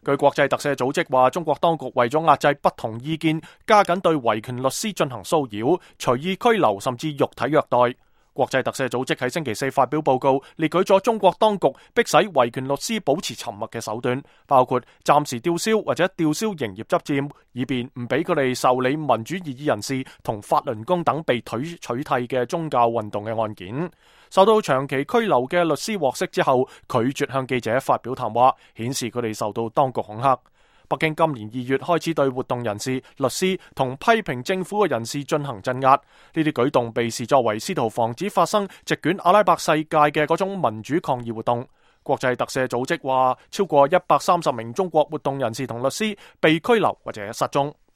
據國際特赦組織話，中國當局為咗壓制不同意見，加緊對維權律師進行騷擾、隨意拘留，甚至肉體虐待。國際特赦組織喺星期四發表報告，列舉咗中國當局迫使維權律師保持沉默嘅手段，包括暫時吊銷或者吊銷營業執照，以便唔俾佢哋受理民主異議人士同法輪功等被取締嘅宗教運動嘅案件。受到長期拘留嘅律師獲釋之後，拒絕向記者發表談話，顯示佢哋受到當局恐嚇。北京今年2月開始對活動人士、律師同批評政府嘅人士進行鎮壓，呢啲舉動被視作為試圖防止發生席捲阿拉伯世界嘅嗰種民主抗議活動。國際特赦組織話，超過130名中國活動人士同律師被拘留或者失蹤。